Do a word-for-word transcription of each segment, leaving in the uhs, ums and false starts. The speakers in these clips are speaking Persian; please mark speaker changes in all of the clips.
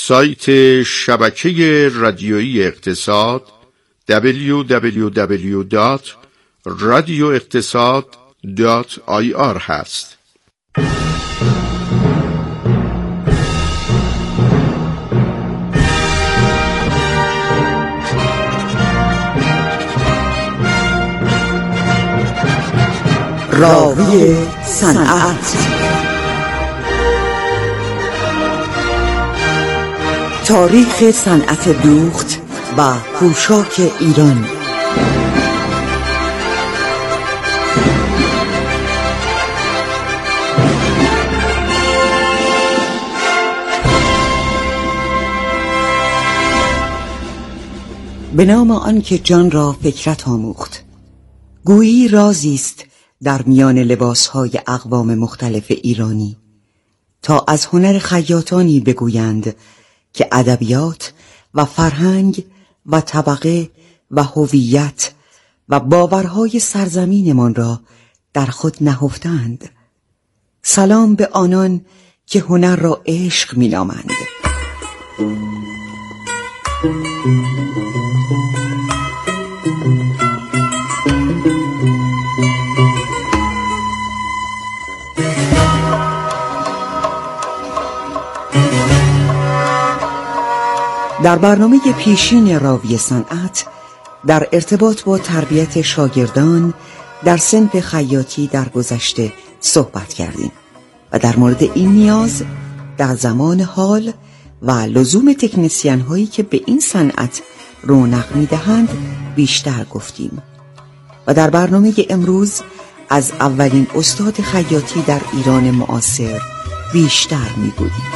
Speaker 1: سایت شبکه رادیویی اقتصاد دبلیو دبلیو دبلیو دات رادیو اقتصاد دات آی آر هست.
Speaker 2: راوی صنعت، تاریخ صنعت دوخت و پوشاک ایران. به نام آن که جان را فکرت آموخت. گویی رازی است در میان لباسهای اقوام مختلف ایرانی، تا از هنر خیاطانی بگویند که ادبیات و فرهنگ و طبقه و هویت و باورهای سرزمینمان را در خود نهفتند. سلام به آنان که هنر را عشق می نامند. در برنامه پیشین راوی صنعت در ارتباط با تربیت شاگردان در صنف خیاطی در گذشته صحبت کردیم و در مورد این نیاز در زمان حال و لزوم تکنسین هایی که به این صنعت رونق می‌دهند بیشتر گفتیم و در برنامه امروز از اولین استاد خیاطی در ایران معاصر بیشتر می‌گوییم.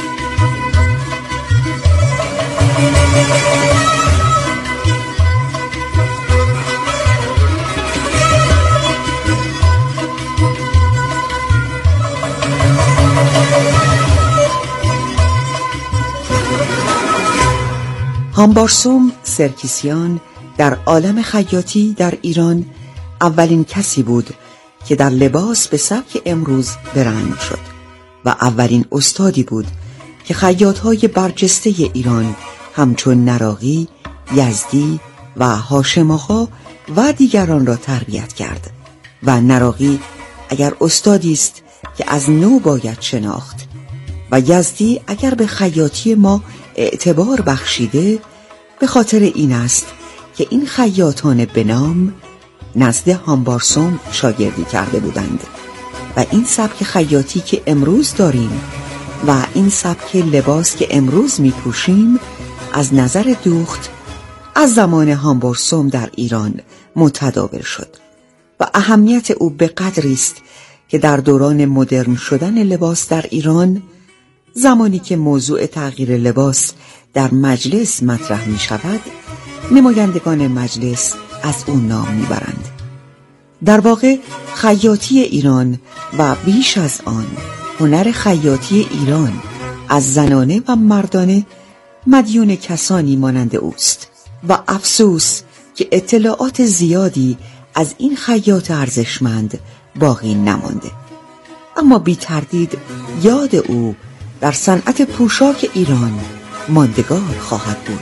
Speaker 2: هامبارسوم سرکیسیان در عالم خیاطی در ایران اولین کسی بود که در لباس به سبک امروز برنگ شد و اولین استادی بود که خیاط‌های برجسته ایران همچون نراقی، یزدی و هاشم آقا و دیگران را تربیت کرد و نراقی اگر استادی است که از نو باید شناخت و یزدی اگر به خیاطی ما اعتبار بخشیده به خاطر این است که این خیاطان به نام نزد هامبارسوم شاگردی کرده بودند و این سبک خیاطی که امروز داریم و این سبک لباس که امروز می پوشیم از نظر دوخت از زمان هامبارسوم در ایران متداول شد و اهمیت او به قدری است که در دوران مدرن شدن لباس در ایران، زمانی که موضوع تغییر لباس در مجلس مطرح می شود، نمایندگان مجلس از او نام می برند. در واقع خیاطی ایران و بیش از آن هنر خیاطی ایران از زنانه و مردانه مدیون کسانی مانند اوست و افسوس که اطلاعات زیادی از این خیاط ارزشمند باقی نمانده، اما بی تردید یاد او در صنعت پوشاک ایران ماندگار خواهد بود.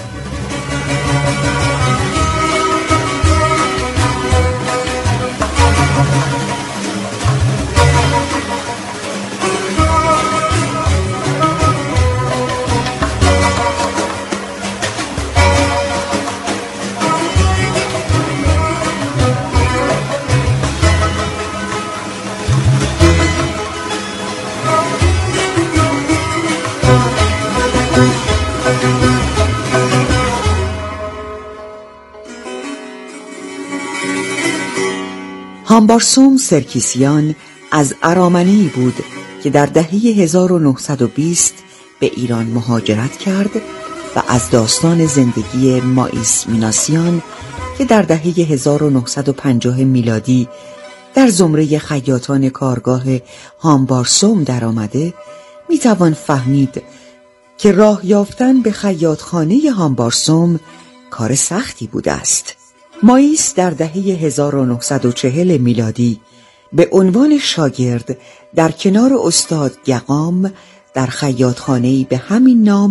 Speaker 2: هامبارسوم سرکیسیان از ارامنه‌ای بود که در دهه هزار و نهصد و بیست به ایران مهاجرت کرد و از داستان زندگی مائیس میناسیان که در دهه هزار و نهصد و پنجاه میلادی در زمره خیاطان کارگاه هامبارسوم در آمده میتوان فهمید که راه یافتن به خیاطخانه هامبارسوم کار سختی بوده است. مائیس در دهه هزار و نهصد و چهل میلادی به عنوان شاگرد در کنار استاد یقام در خیاطخانه‌ای به همین نام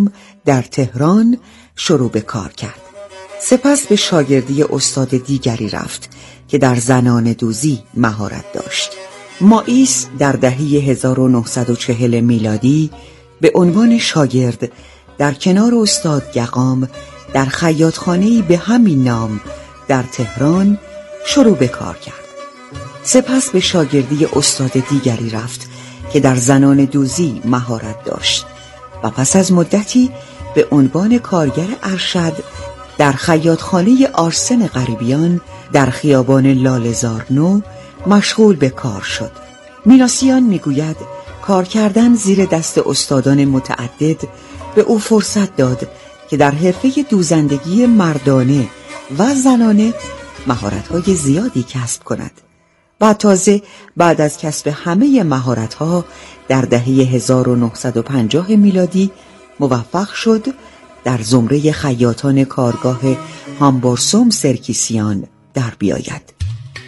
Speaker 2: در تهران شروع به کار کرد. سپس به شاگردی استاد دیگری رفت که در زنان دوزی مهارت داشت. مائیس در دهه هزار و نهصد و چهل میلادی به عنوان شاگرد در کنار استاد یقام در خیاطخانه‌ای به همین نام در تهران شروع به کار کرد. سپس به شاگردی استاد دیگری رفت که در زنان دوزی مهارت داشت و پس از مدتی به عنوان کارگر ارشد در خیاطخانه آرسن غریبیان در خیابان لاله‌زار نو مشغول به کار شد. میناسیان میگوید کار کردن زیر دست استادان متعدد به او فرصت داد که در حرفه دوزندگی مردانه و زنانه مهارت‌های زیادی کسب کند و تازه بعد از کسب همه مهارت‌ها در دهه هزار و نهصد و پنجاه میلادی موفق شد در زمره خیاطان کارگاه هامبورسوم سرکیسیان در بیاید.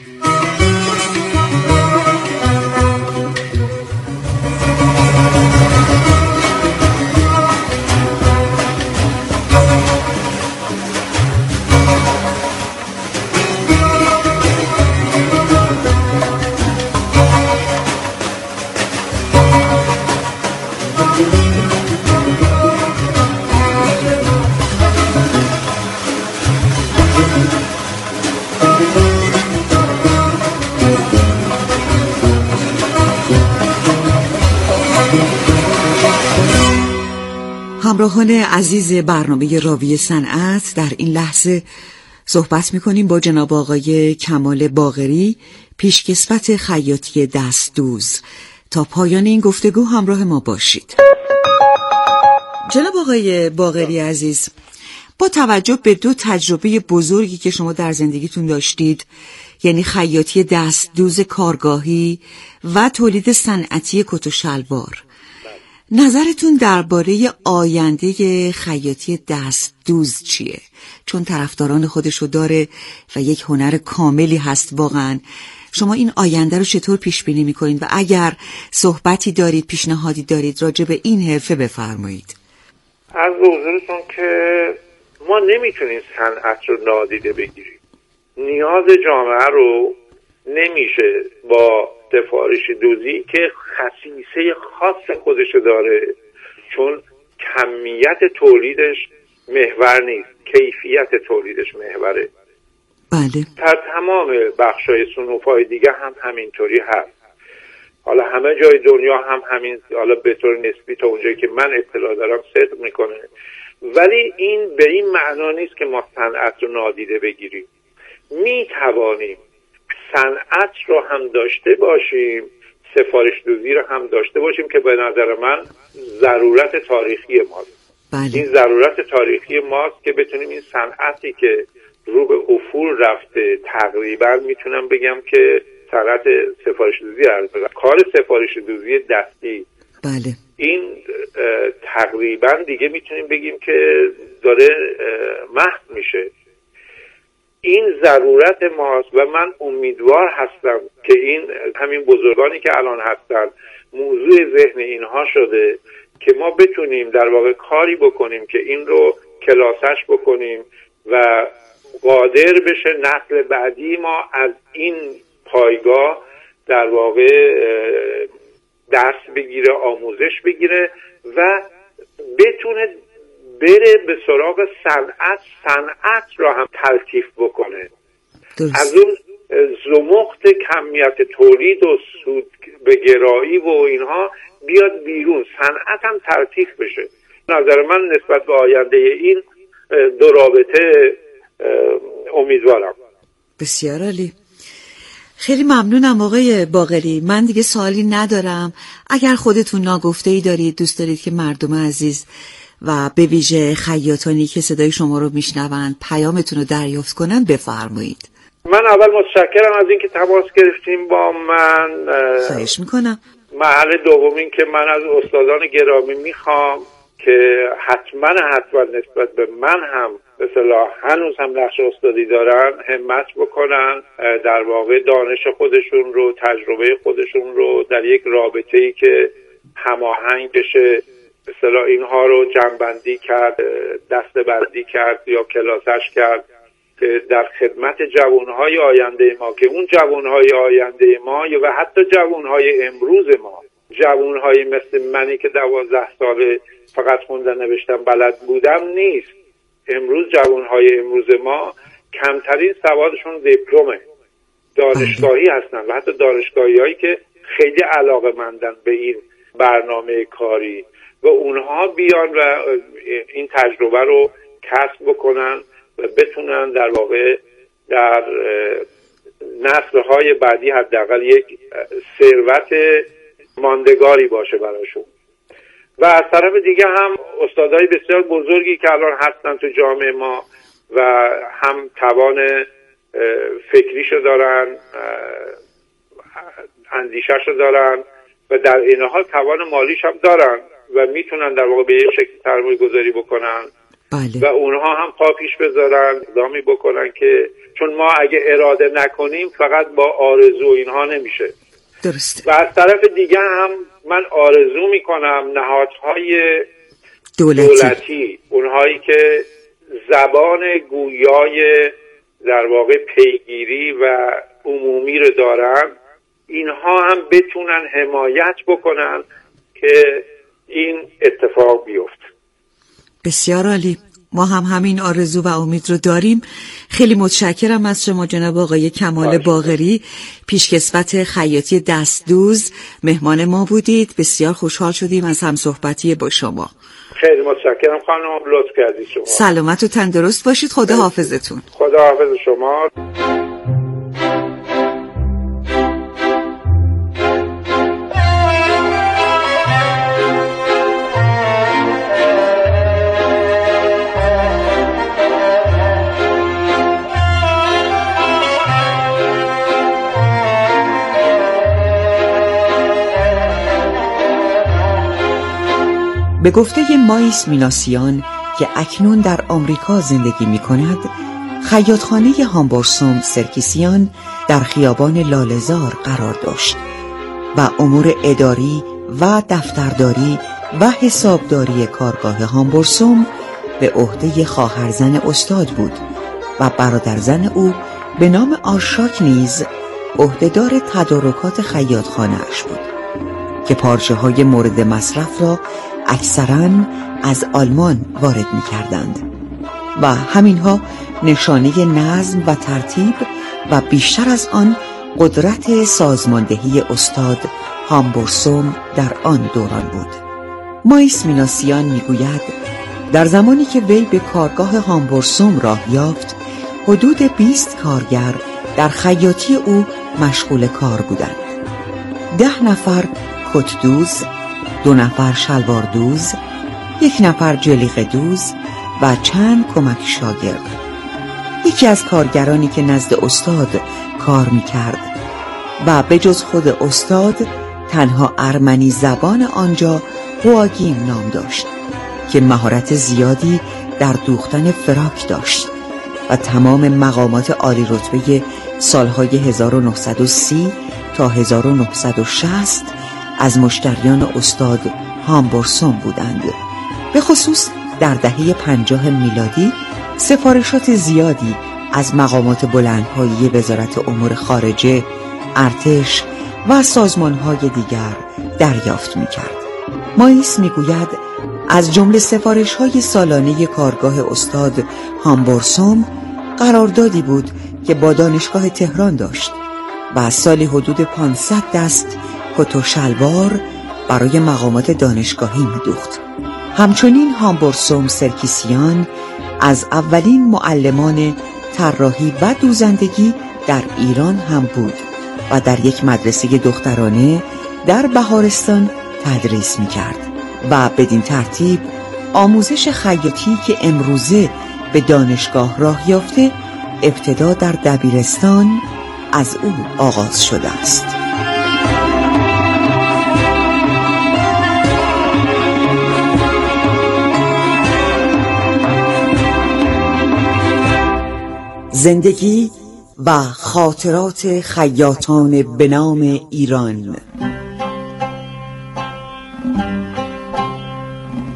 Speaker 2: همراهان عزیز برنامه راوی صنعت، در این لحظه صحبت می‌کنیم با جناب آقای کمال باقری، پیشکسوت خیاطی دستدوز. تا پایان این گفتگو همراه ما باشید. جناب آقای باقری عزیز، با توجه به دو تجربه بزرگی که شما در زندگیتون داشتید، یعنی خیاطی دستدوز کارگاهی و تولید صنعتی کت و شلوار، نظرتون درباره آینده خیاطی دستدوز چیه؟ چون طرفداران خودشو داره و یک هنر کاملی هست واقعا. شما این آینده رو چطور پیش بینی میکنید و اگر صحبتی دارید، پیشنهادی دارید راجع به این حرفه بفرمایید.
Speaker 3: از حضورتون که ما نمیتونیم صنعت رو نادیده بگیریم. نیاز جامعه رو نمیشه با سفارش دوزی که خصیصه خاص خودشو داره، چون کمیت تولیدش محور نیست، کیفیت تولیدش محوره.
Speaker 2: بله.
Speaker 3: در تمام بخشای صنوف‌های دیگه هم همینطوری هست. حالا همه جای دنیا هم همین، حالا به طور نسبی تا اونجایی که من اطلاع دارم صدق میکنه، ولی این به این معنا نیست که ما صنعت رو نادیده بگیریم. میتوانیم صنعت رو هم داشته باشیم، سفارش دوزی رو هم داشته باشیم که به نظر من ضرورت تاریخی ماست.
Speaker 2: بله.
Speaker 3: این ضرورت تاریخی ماست که بتونیم این صنعتی که رو به افول رفته، تقریبا میتونم بگم که صنعت سفارش دوزی هست، کار سفارش دوزی دستی،
Speaker 2: بله،
Speaker 3: این تقریبا دیگه میتونیم بگیم که داره محو میشه. این ضرورت ماست و من امیدوار هستم که این همین بزرگانی که الان هستن موضوع ذهن اینها شده که ما بتونیم در واقع کاری بکنیم که این رو کلاسش بکنیم و قادر بشه نسل بعدی ما از این پایگاه در واقع درس بگیره، آموزش بگیره و بتونه بره به سراغ صنعت، صنعت را هم تلطیف بکنه. درست. از اون زمخت کمیت تولید و سود به گرایی و اینها بیاد بیرون، صنعت هم تلطیف بشه. نظر من نسبت به آینده این دو رابطه امیدوارم.
Speaker 2: بسیار عالی. خیلی ممنونم آقای باقری. من دیگه سوالی ندارم. اگر خودتون ناگفته‌ای دارید، دوست دارید که مردم عزیز و به ویژه خیاطانی که صدای شما رو میشنوند پیامتون رو دریافت کنن بفرمایید.
Speaker 3: من اول متشکرم از اینکه تماس گرفتیم با من.
Speaker 2: خواهش میکنم.
Speaker 3: محل دومین که من از استادان گرامی میخوام که حتما حتما نسبت به من هم به اصطلاح هنوز هم نقش استادی دارن، همت بکنن در واقع دانش خودشون رو، تجربه خودشون رو در یک رابطه‌ای که هماهنگ بشه مثلا اینها رو جمع‌بندی کرد، دسته‌بندی کرد یا کلاسش کرد که در خدمت جوانهای آینده ما، که اون جوانهای آینده ما و حتی جوانهای امروز ما، جوانهای مثل منی که دوازده ساله فقط خوندن نوشتن بلد بودم نیست. امروز جوانهای امروز ما کمترین سوادشون دیپلمه، دانشگاهی هستن و حتی دانشگاهی هایی که خیلی علاقه‌مندن به این برنامه کاری و اونها بیان و این تجربه رو کسب بکنن و بتونن در واقع در نسل‌های بعدی حداقل یک ثروت ماندگاری باشه براشون. و از طرف دیگه هم استادای بسیار بزرگی که الان هستن تو جامعه ما و هم توان فکریشو دارن، اندیشه‌شو دارن و در این حال توان مالیش هم دارن و میتونن در واقع به یک شکل سرمایه گذاری بکنن. بله. و اونها هم پا پیش بذارن، اقدامی بکنن که چون ما اگه اراده نکنیم فقط با آرزو اینها نمیشه.
Speaker 2: درست.
Speaker 3: و از طرف دیگه هم من آرزو میکنم نهادهای دولتی, دولتی اونهایی که زبان گویای در واقع پیگیری و عمومی رو دارن، اینها هم بتونن حمایت بکنن که این اتفاق بیفت.
Speaker 2: بسیار عالی. ما هم همین آرزو و امید رو داریم. خیلی متشکرم از شما جناب آقای کمال باقری، پیشکسوت خیاطی دستدوز، مهمان ما بودید. بسیار خوشحال شدیم از همصحبتی با شما.
Speaker 3: خیلی متشکرم خانم، لطف کردید شما.
Speaker 2: سلامت و تندرست باشید. خدا حافظتون.
Speaker 3: خدا حافظ شما.
Speaker 2: به گفته مایس میناسیان که اکنون در آمریکا زندگی می کند، خیاطخانه هامبورسوم سرکیسیان در خیابان لاله‌زار قرار داشت و امور اداری و دفترداری و حسابداری کارگاه هامبورسوم به عهده خواهرزن استاد بود و برادرزن او به نام آرشاک نیز عهدهدار تدارکات خیاطخانه‌اش بود که پارچه های مورد مصرف را اکثراً از آلمان وارد می کردند و همینها نشانه نظم و ترتیب و بیشتر از آن قدرت سازماندهی استاد هامبورسوم در آن دوران بود. مایس میناسیان می گوید در زمانی که وی به کارگاه هامبورسوم راه یافت، حدود بیست کارگر در خیاطی او مشغول کار بودند. ده نفر کتدوز، دو نفر شلوار دوز، یک نفر جلیقه دوز و چند کمک شاگرد. یکی از کارگرانی که نزد استاد کار می‌کرد و به جز خود استاد تنها ارمنی زبان آنجا هواگیم نام داشت که مهارت زیادی در دوختن فراک داشت و تمام مقامات عالی رتبه سالهای هزار و نهصد و سی تا هزار و نهصد و شصت از مشتریان استاد هامبورسوم بودند. به خصوص در دهه پنجاه میلادی سفارشات زیادی از مقامات بلندپایه وزارت امور خارجه، ارتش و سازمانهای دیگر دریافت می‌کرد. مایس می‌گوید از جمله سفارش‌های سالانه کارگاه استاد هامبورسوم قراردادی بود که با دانشگاه تهران داشت و سالی حدود پانصد دست کت و شلوار برای مقامات دانشگاهی می‌دوخت. همچنین هامبورسوم سرکیسیان از اولین معلمان طراحی و دوزندگی در ایران هم بود و در یک مدرسه دخترانه در بهارستان تدریس می‌کرد و بدین ترتیب آموزش خیاطی که امروزه به دانشگاه راه یافته ابتدا در دبیرستان از او آغاز شده است. زندگی و خاطرات خیاطان به نام ایران.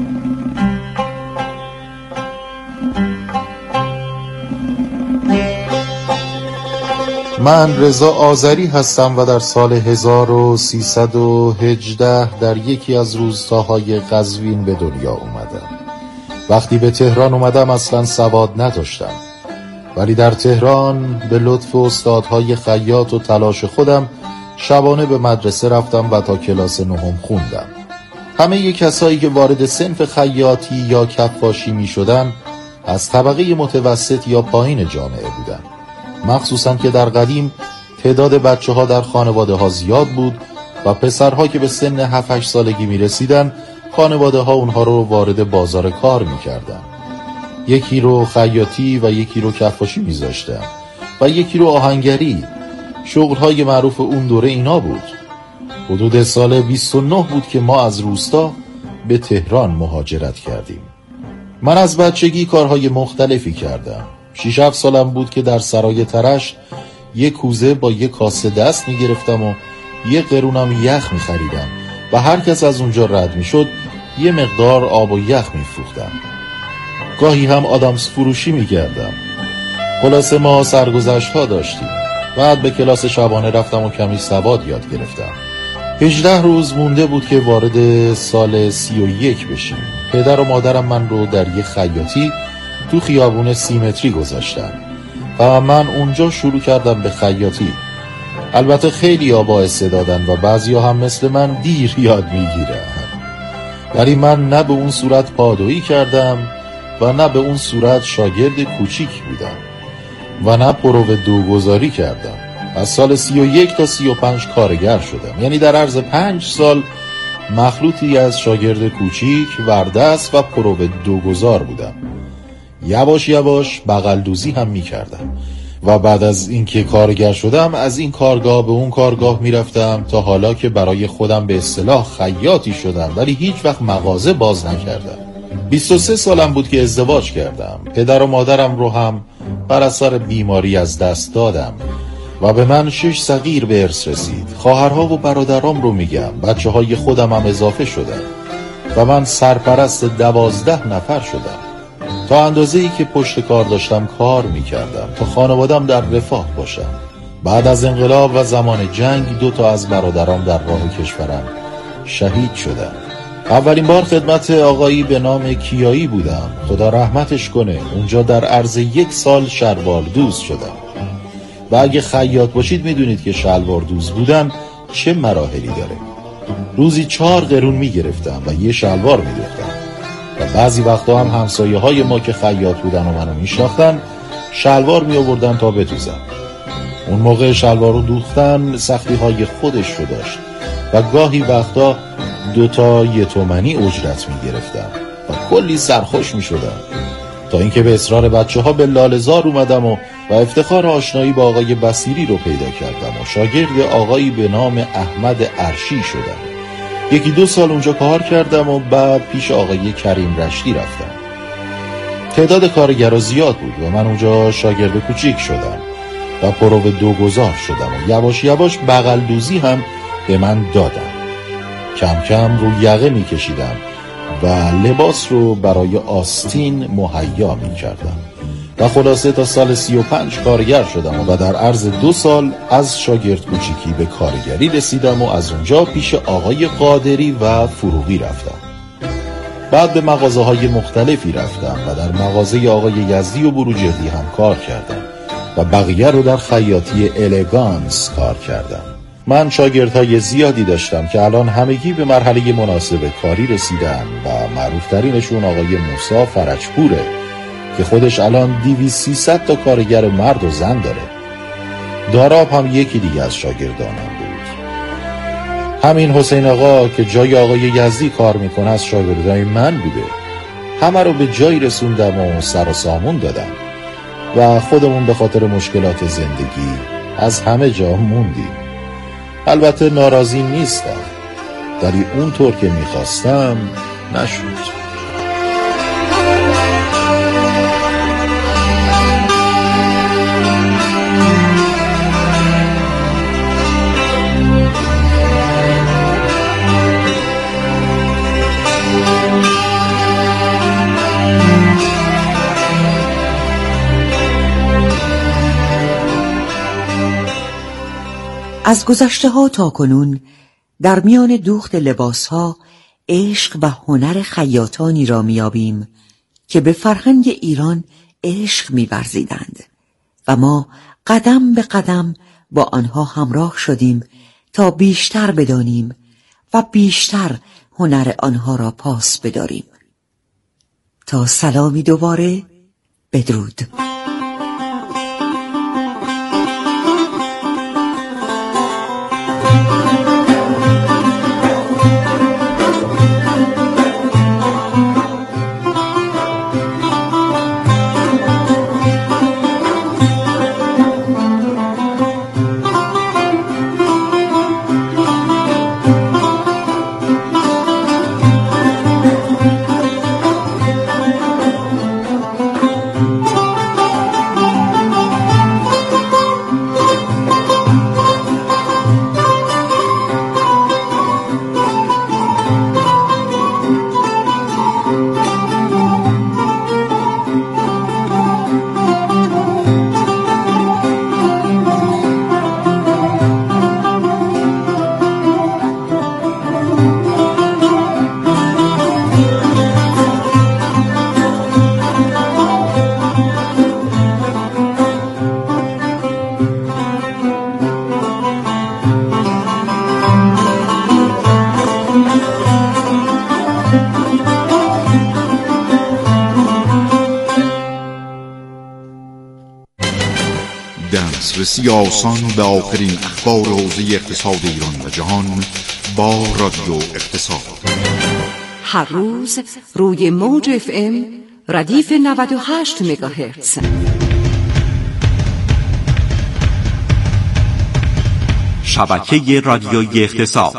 Speaker 4: من رضا آذری هستم و در سال هزار و سیصد و هجده در یکی از روستاهای قزوین به دنیا اومدم. وقتی به تهران اومدم اصلا سواد نداشتم، ولی در تهران به لطف استادهای خیاط و تلاش خودم شبانه به مدرسه رفتم و تا کلاس نهم خوندم. همه ی کسایی که وارد صنف خیاطی یا کفاشی می شدن از طبقه متوسط یا پایین جامعه بودن، مخصوصا که در قدیم تعداد بچه ها در خانواده ها زیاد بود و پسرها که به سن هفت هشت سالگی می رسیدن خانواده ها اونها رو وارد بازار کار می کردن. یکی رو خیاطی و یکی رو کفاشی می زاشتن و یکی رو آهنگری. شغلهای معروف اون دوره اینا بود. حدود سال بیست و نه بود که ما از روستا به تهران مهاجرت کردیم. من از بچگی کارهای مختلفی کردم. شش هفت سالم بود که در سرای ترش یک کوزه با یک کاسه دست می گرفتم و یک قرونم یخ می خریدم و هر کس از اونجا رد می شد یه مقدار آب و یخ می فروختم. گاهی هم آدامس فروشی می کردم. خلاصه ما سرگذشت ها داشتیم. بعد به کلاس شبانه رفتم و کمی سواد یاد گرفتم. هجده روز مونده بود که وارد سال سی و یک بشیم. پدر و مادرم من رو در یک خیاطی تو خیابون سیمتری گذاشتن و من اونجا شروع کردم به خیاطی. البته خیلی ها با استعدادن و بعضی ها هم مثل من دیر یاد میگیرن، ولی من نه به اون صورت پادویی کردم و نه به اون صورت شاگرد کوچیک بودم و نه پرو دوگذاری کردم. از سال سی و یک تا سی و پنج کارگر شدم، یعنی در عرض پنج سال مخلوطی از شاگرد کوچیک، وردست و پرو دوگذار بودم. یواش یواش بغل دوزی هم می کردم و بعد از اینکه کارگر شدم از این کارگاه به اون کارگاه می رفتم تا حالا که برای خودم به اصطلاح خیاطی شدم، ولی هیچ وقت مغازه باز نکردم. بیست و سه سالم بود که ازدواج کردم. پدر و مادرم رو هم بر اثر بیماری از دست دادم و به من شش صغیر به ارث رسید. خواهرها و برادرام رو میگم، بچه های خودم هم اضافه شدن و من سرپرست دوازده نفر شدم. تا اندازه ای که پشت کار داشتم کار میکردم تا خانوادم در رفاه باشم. بعد از انقلاب و زمان جنگ دو تا از برادرام در راه کشورم شهید شدن. اولین بار خدمت آقایی به نام کیایی بودم، خدا رحمتش کنه. اونجا در عرض یک سال شلوار دوز شدم و اگه خیاط باشید میدونید که شلوار دوز بودن چه مراحلی داره. روزی چهار قرون میگرفتم و یه شلوار میدوختم و بعضی وقتا هم همسایه های ما که خیاط بودن و منو میشناختن شلوار می آوردن تا بدوزم. اون موقع شلوار رو دوختن سختی های خودش رو داشت و گاهی وقتا دوتا یه تومنی اجرت می گرفتم و کلی سرخوش می شدم، تا اینکه به اصرار بچه ها به لاله‌زار اومدم و, و افتخار آشنایی با آقای بصیری رو پیدا کردم و شاگرد آقایی به نام احمد ارشی شدم. یکی دو سال اونجا کار کردم و بعد پیش آقای کریم رشدی رفتم. تعداد کارگرها زیاد بود و من اونجا شاگرد کوچیک شدم و پرو دوگذار شدم و یواش یواش بغل دوزی هم به من دادم. کم کم رو یقه می کشیدم و لباس رو برای آستین مهیا می کردم و خلاصه تا سال سی و پنج کارگر شدم و در عرض دو سال از شاگرد کوچیکی به کارگری رسیدم و از اونجا پیش آقای قادری و فروغی رفتم. بعد به مغازه های مختلفی رفتم و در مغازه آقای یزدی و بروجردی هم کار کردم و بقیه رو در خیاطی الگانس کار کردم. من شاگردهای زیادی داشتم که الان همگی به مرحله مناسب کاری رسیدن و معروفترینشون آقای موسی فرجپوره که خودش الان دویست سیصد تا کارگر مرد و زن داره. داراب هم یکی دیگه از شاگردانم بود. همین حسین آقا که جای آقای یزدی کار میکنه از شاگردای من بوده. همه رو به جایی رسوندم و سر و سامون دادم و خودمون به خاطر مشکلات زندگی از همه جا موندیم. البته ناراضی نیستم، ولی اونطور که میخواستم نشد.
Speaker 2: از گذشته ها تا کنون در میان دوخت لباس ها عشق و هنر خیاطانی را میابیم که به فرهنگ ایران عشق می‌ورزیدند و ما قدم به قدم با آنها همراه شدیم تا بیشتر بدانیم و بیشتر هنر آنها را پاس بداریم. تا سلامی دوباره، بدرود.
Speaker 1: دسترسی آسان به آخرین اخبار حوزه اقتصاد ایران و جهان با رادیو اقتصاد.
Speaker 5: هر روز روی موج اف ام ردیف نود و هشت مگاهرتز.
Speaker 6: شبکه رادیویی اقتصاد.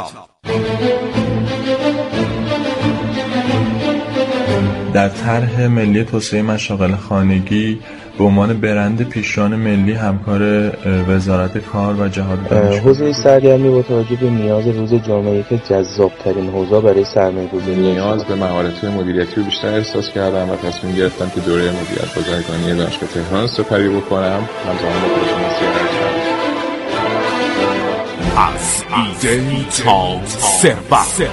Speaker 7: در طرح ملی توسعه مشاغل خانگی به عنوان برند پیشران ملی همکار وزارت کار و جهاد دانشجو.
Speaker 8: حوزه سرگرمی با توجه به نیاز روز جامعه که جذاب‌ترین حوزه برای سرمایه‌گذاری
Speaker 7: نیاز به مهارت‌های مدیریتی رو بیشتر احساس کردم و تصمیم گرفتم که دوره مدیریت بازرگانی دانشگاه تهران سپری بکنم. همزمان با کارشناسی ارشد.
Speaker 6: از ایده تا ثروت.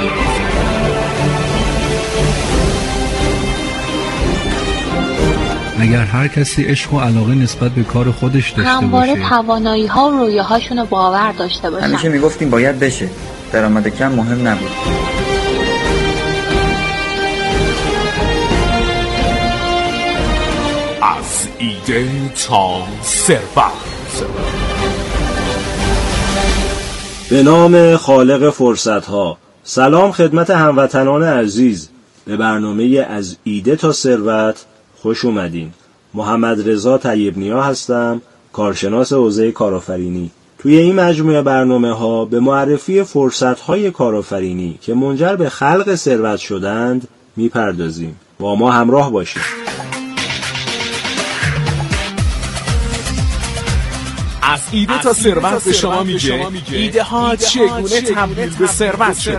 Speaker 9: اگر هر کسی عشق و علاقه نسبت به کار خودش داشته باشه،
Speaker 10: همواره توانایی ها و رویاهاشون رو باور داشته باشن.
Speaker 11: همیشه میگفتیم باید بشه، درآمد کم مهم نبود.
Speaker 6: از ایده تا ثروت.
Speaker 12: به نام خالق فرصت‌ها. سلام خدمت هموطنان عزیز. به برنامه از ایده تا ثروت خوش اومدین. محمد رضا طیب‌نیا هستم، کارشناس حوزه کارآفرینی. توی این مجموعه برنامه‌ها به معرفی فرصت‌های کارآفرینی که منجر به خلق ثروت شدند میپردازیم. با ما همراه باشید.
Speaker 6: از ایده تا ثروت به شما میگه ایده ها چگونه تبدیل به ثروت شده.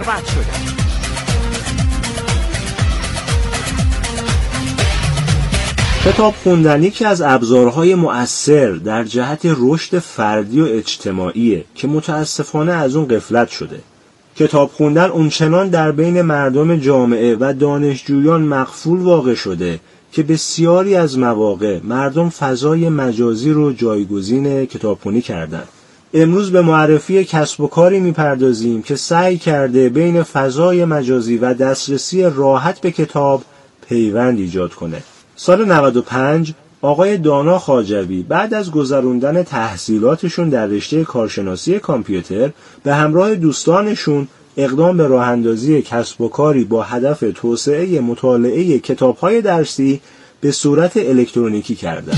Speaker 12: کتاب خوندن یکی از ابزارهای مؤثر در جهت رشد فردی و اجتماعیه که متاسفانه از اون غفلت شده. کتاب خوندن اونچنان در بین مردم جامعه و دانشجویان مقفول واقع شده که بسیاری از مواقع مردم فضای مجازی رو جایگزین کتابخوانی کردند. امروز به معرفی کسب و کاری میپردازیم که سعی کرده بین فضای مجازی و دسترسی راحت به کتاب پیوند ایجاد کنه. سال نود و پنج آقای دانا خواجوی بعد از گذروندن تحصیلاتشون در رشته کارشناسی کامپیوتر به همراه دوستانشون اقدام به راه اندازی کسب و کاری با هدف توسعه مطالعه کتاب‌های درسی به صورت الکترونیکی کردند.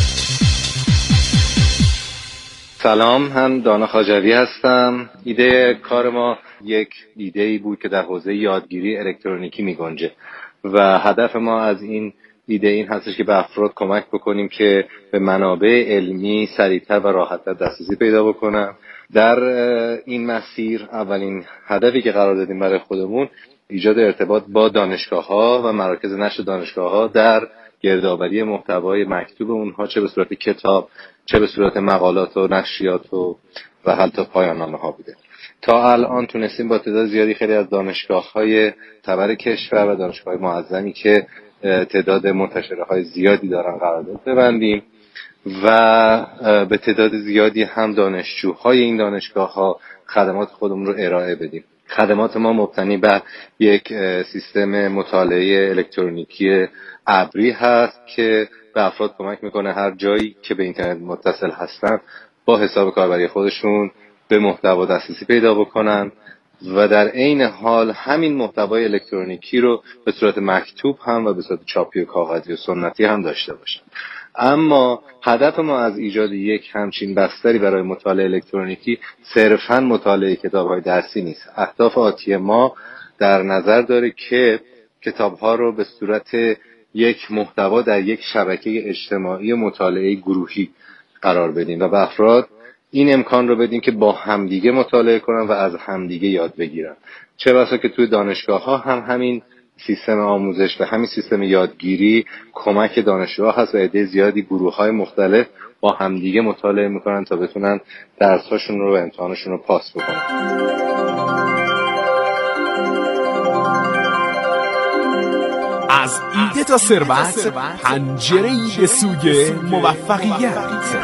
Speaker 13: سلام، هم دانا خواجوی هستم. ایده کار ما یک ایده‌ای بود که در حوزه یادگیری الکترونیکی می‌گنجه و هدف ما از این ایده این هستش که به افراد کمک بکنیم که به منابع علمی سریعتر و راحت‌تر دسترسی پیدا بکنن. در این مسیر اولین هدفی که قرار دادیم برای خودمون ایجاد ارتباط با دانشگاه‌ها و مراکز نشر دانشگاه‌ها در گردآوری محتوای مکتوب اونها، چه به صورت کتاب چه به صورت مقالات و نشریات و و حتی پایان نامه ها بوده. تا الان تونستیم با تعداد زیادی خیلی از دانشگاه‌های معتبر کشور و دانشگاه‌های معظمی که تعداد منتشره‌های زیادی دارن قرارداد ببندیم و به تعداد زیادی هم دانشجوهای این دانشگاه‌ها خدمات خودمون رو ارائه بدیم. خدمات ما مبتنی بر یک سیستم مطالعه الکترونیکی ابری هست که به افراد کمک میکنه هر جایی که به اینترنت متصل هستن با حساب کاربری خودشون به محتوا دسترسی پیدا بکنن و در عین حال همین محتوای الکترونیکی رو به صورت مکتوب هم و به صورت چاپی و کاغذی و سنتی هم داشته باشن. اما هدف ما از ایجاد یک همچین بستری برای مطالعه الکترونیکی صرفاً مطالعه کتاب‌های درسی نیست. اهداف آتی ما در نظر داره که کتاب‌ها رو به صورت یک محتوا در یک شبکه اجتماعی مطالعه گروهی قرار بدیم و به افراد این امکان رو بدیم که با همدیگه مطالعه کنن و از همدیگه یاد بگیرن. چه بسا که توی دانشگاه‌ها هم همین سیستم آموزش و همین سیستم یادگیری کمک دانشجوها هست و عده زیادی گروه‌های مختلف با همدیگه مطالعه میکنن تا بتونن درس‌هاشون رو و امتحانشون رو پاس بکنن.
Speaker 6: از ایده تا ثروت، پنجره‌ای به سوی موفقیت.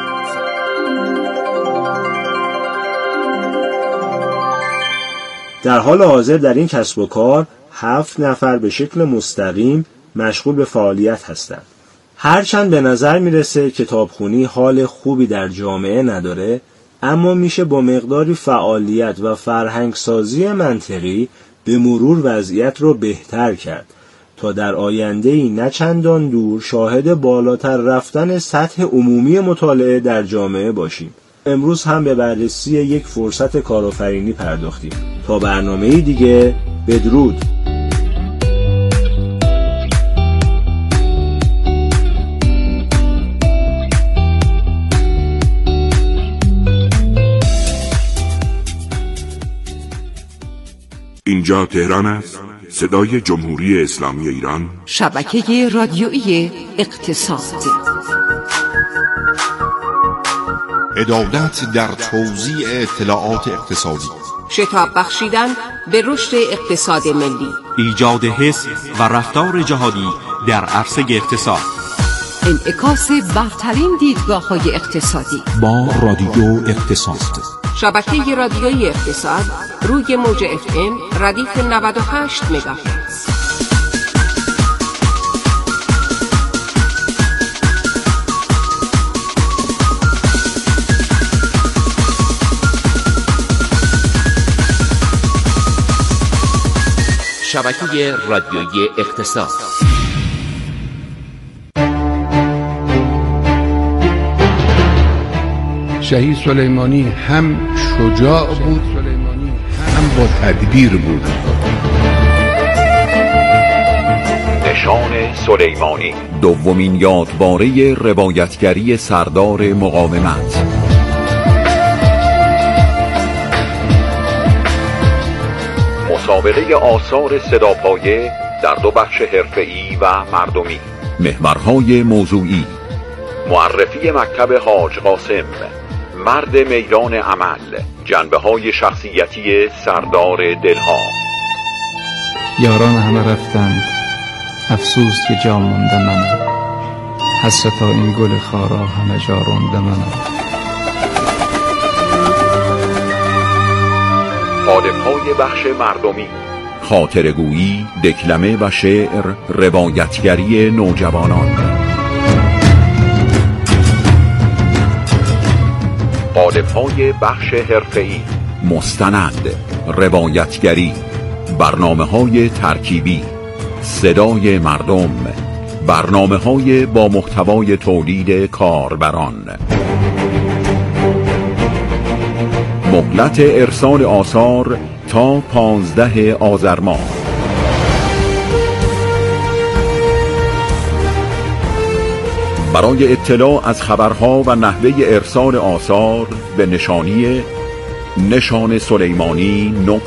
Speaker 12: در حال حاضر در این کسب و کار هفت نفر به شکل مستقیم مشغول به فعالیت هستند. هرچند به نظر میرسه کتابخونی حال خوبی در جامعه نداره، اما میشه با مقداری فعالیت و فرهنگسازی منطقی به مرور وضعیت رو بهتر کرد تا در آینده‌ای نه چندان دور شاهد بالاتر رفتن سطح عمومی مطالعه در جامعه باشیم. امروز هم به بررسی یک فرصت کارآفرینی پرداختیم. تا برنامه‌ای دیگه، بدرود.
Speaker 14: اینجا تهران است، صدای جمهوری اسلامی ایران،
Speaker 5: شبکه رادیویی اقتصاد.
Speaker 1: عدالت در توزیع اطلاعات اقتصادی،
Speaker 5: شتاب بخشیدن به رشد اقتصاد ملی،
Speaker 15: ایجاد حس و رفتار جهادی در عرصه اقتصاد،
Speaker 5: انعکاس برترین دیدگاه‌های اقتصادی
Speaker 15: با رادیو اقتصاد.
Speaker 5: شبکه رادیویی اقتصاد روی موج اف ام ردیف نود و هشت مگاهرتز.
Speaker 15: شبکه رادیویی اقتصاد.
Speaker 16: شهید سلیمانی هم شجاع بود هم با تدبیر بود.
Speaker 17: نشان سلیمانی، دومین یادباره روایتگری سردار مقاومت. مسابقه آثار صداپایه در دو بخش حرفه‌ای و مردمی. محورهای موضوعی: معرفی مکتب حاج قاسم، مرد میدان عمل، جنبه‌های شخصیتی سردار دلها.
Speaker 18: یاران همه رفتند، افسوس که جا مانده منم، حسرتا این گل خارا همه جا رونده منم.
Speaker 17: قالب‌های بخش مردمی: خاطرگویی، دکلمه و شعر، روایتگری نوجوانان. قالب‌های بخش حرفه‌ای: مستند، روایتگری، برنامه‌های ترکیبی، صدای مردم، برنامه‌های با محتوای تولید کاربران. مهلت ارسال آثار تا پانزده آذر ماه. برای اطلاع از خبرها و نحوه ارسال آثار به نشانی نشان سلیمانی